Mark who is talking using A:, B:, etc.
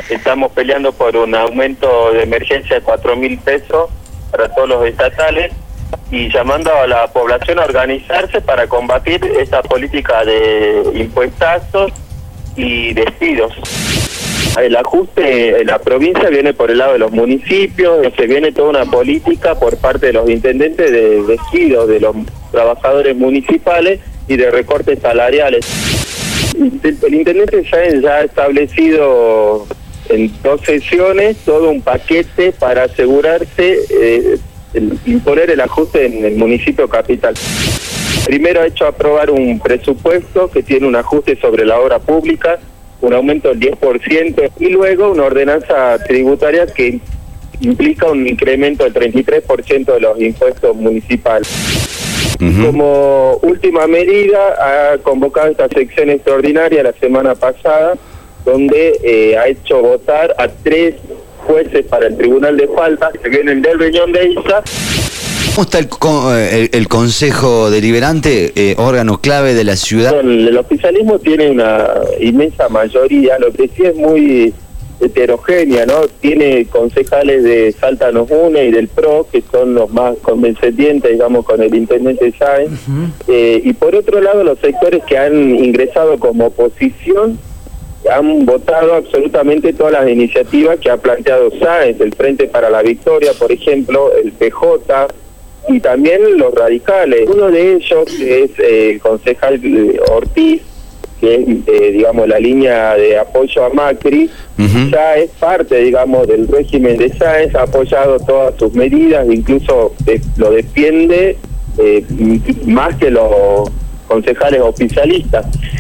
A: estamos peleando por un aumento de emergencia de 4.000 pesos para todos los estatales y llamando a la población a organizarse para combatir esta política de impuestazos y despidos. El ajuste en la provincia viene por el lado de los municipios, se viene toda una política por parte de los intendentes de despidos de los trabajadores municipales y de recortes salariales. El intendente ya ha establecido en 2 sesiones todo un paquete para asegurarse imponer el ajuste en el municipio capital. Primero ha hecho aprobar un presupuesto que tiene un ajuste sobre la obra pública, un aumento del 10%, y luego una ordenanza tributaria que implica un incremento del 33% de los impuestos municipales. Como última medida, ha convocado esta sección extraordinaria la semana pasada, donde ha hecho votar a 3 jueces para el Tribunal de Faltas, que vienen del Riñón de Isa.
B: ¿Cómo está el Consejo Deliberante, órgano clave de la ciudad?
A: El oficialismo tiene una inmensa mayoría, lo que sí es muy heterogénea, ¿no? Tiene concejales de Salta Nos Une y del PRO, que son los más condescendientes, digamos, con el intendente Sáenz. Y por otro lado, los sectores que han ingresado como oposición han votado absolutamente todas las iniciativas que ha planteado Sáenz, el Frente para la Victoria, por ejemplo, el PJ, y también los radicales. Uno de ellos es el concejal Ortiz, que es, digamos, la línea de apoyo a Macri, ya es parte, digamos, del régimen de Sáenz, ha apoyado todas sus medidas, incluso lo defiende más que los concejales oficialistas.